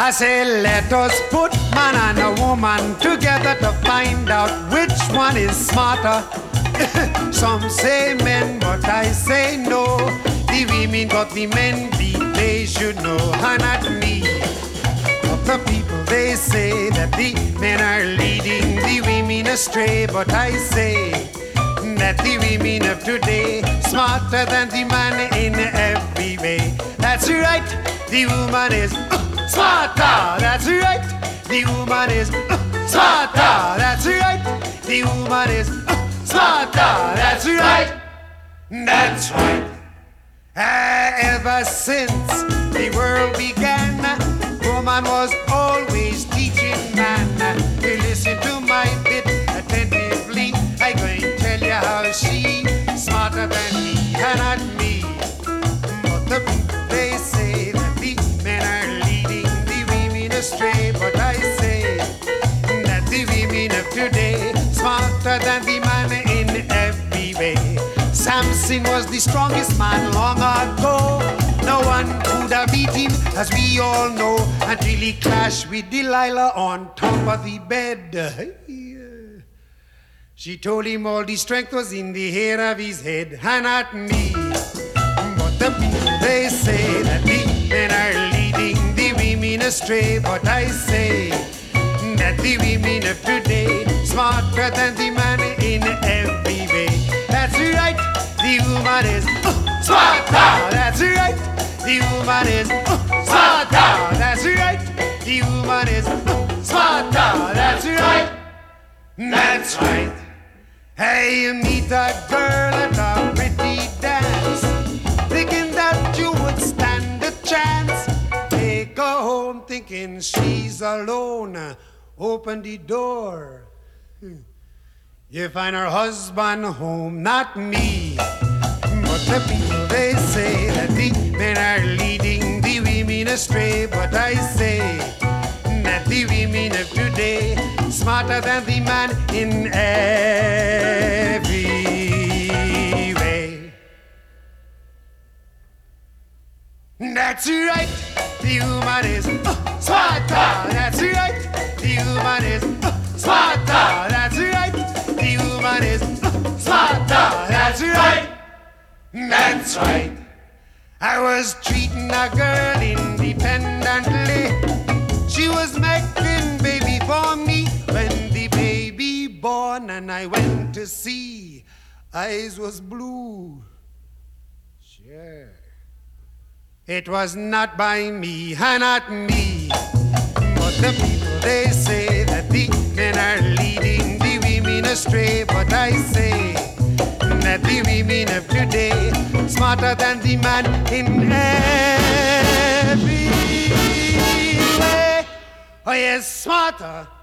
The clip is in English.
I say let us put man and a woman together to find out which one is smarter. Some say men, but I say no. The women got the men beat, they should know, and not me. But the people, they say that the men are leading the women astray. But I say that the women of today smarter than the man in every way. That's right, the woman is smarter. That's right, the woman is smarter. That's right, the woman is smarter. That's right. That's right. Ever since the world began, woman was always teaching man. You listen to my bit attentively. I'm going to tell you how she smarter than he cannot me. But the people, they say that the men are leading the women astray. But I say that the women of today smarter than the man in every way. Samson was the strongest man long ago. No one could have beat him, as we all know, until he clashed with Delilah on top of the bed. She told him all the strength was in the hair of his head, and not me. But the people, they say that the men are leading the women astray. But I say that the women of today smarter than the man in every way. That's right, the woman is smarter. That's right, the woman is smarter. That's right, the woman is smarter. That's right. That's right. Hey, you meet a girl at a pretty dance, thinking that you would stand a chance. Take her home thinking she's alone. Open the door. You find her husband home, not me. But the people, they say that the men are leading the women astray. But I say that the women of today smarter than the man in every way. That's right, the woman is smarter. That's right, the woman is smarter. That's right, the woman is smarter. That's right. That's right. I was treating a girl independently. She was making baby for me. When the baby born and I went to see, eyes was blue. Sure. It was not by me, not me. But the people, they say that the men are leading the women astray. But I say that the women of today smarter than the man in every way. Oh yes, smarter